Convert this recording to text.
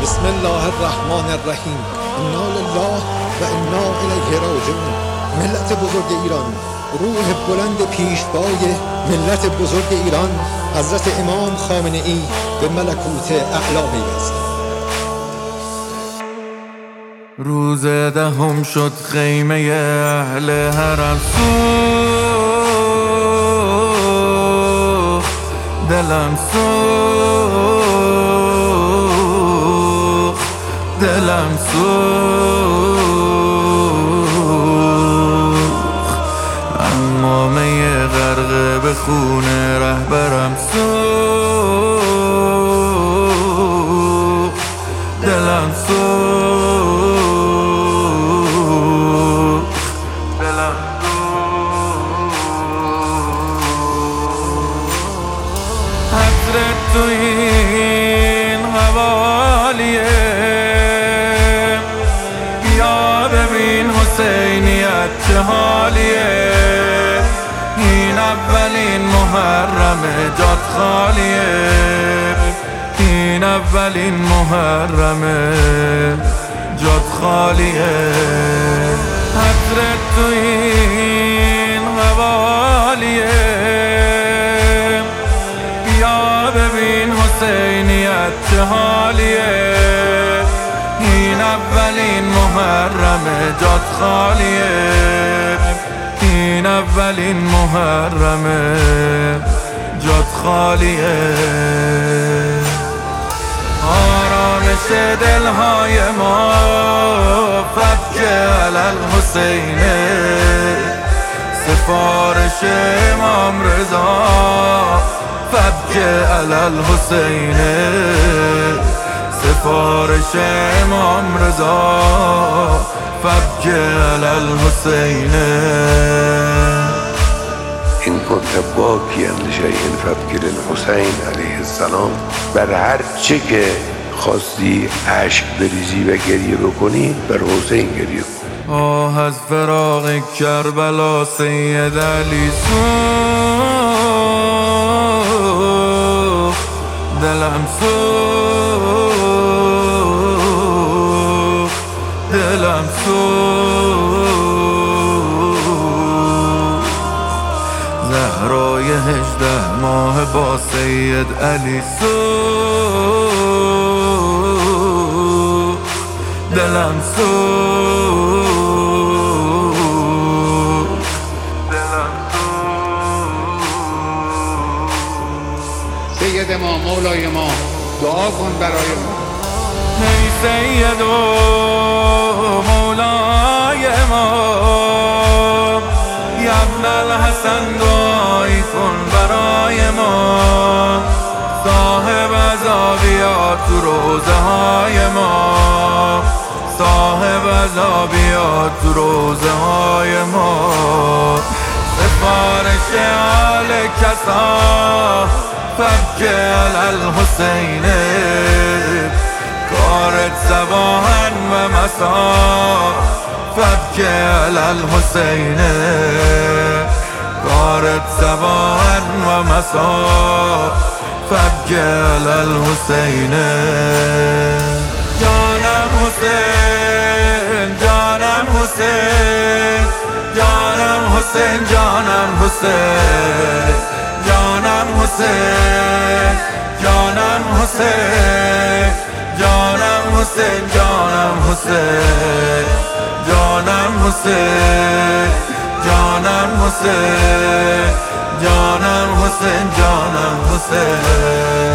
بسم الله الرحمن الرحیم. انا لله و انا الیه راجعون. ملت بزرگ ایران، روح بلند پیشوای ملت بزرگ ایران حضرت امام خامنه ای به ملکوت اعلی پیوست. روز دهم شد خیمه اهل حرم سوخت، دلم سوخت، دلم سوخت، اما می غرق به خون رهبرم سوخت، دلم سوخت، دلم حضرت تو این حوالیه، بیا ببین حسینیت چه حالیه، این اولین محرم جات خالیه، این اولین محرم جات خالیه. حضرت تو این حوالیه، بیا ببین حسینیت چه حالیه، این اولین محرم جات خالیه، این اولین محرم جات خالیه. آرامش دلهای ما فبک علی الحسین، سفارش امام رضا فبک علی الحسین، سفارش امام رضا فبک علی الحسین. إن كنت باكيا لشيء فابكي للحسين عليه السلام. بر هر چه که خواستی اشک بریزی و گریه بکنی بر حسین گریه کن. آه از فراق کربلا سید علی سوخت، دلم سوخت، دلم سوخت، زهرای 18 ماه با سید علی سوخت، دلم سوخت، دلم سوخت. سید ما، مولای ما، دعا کن برای ما. ای سید و مولای ما، یا ابن الحسن دعایی کن برای ما، صاحب عذابیات تو روزه های ما، صاحب عذابیات تو روزه های ما، سفارش آل کسا فبک علی الحسین، کارت صباحا و مسا فبک علی الحسین، کارت صباحا و مسا فبک علی الحسین. جانم حسین، جانم حسین، جانم حسین، جانم حسین، جانم حسین، جانم حسین، جانم حسین، جانم حسین، جانم حسین، جانم حسین، جانم حسین، جانم حسین.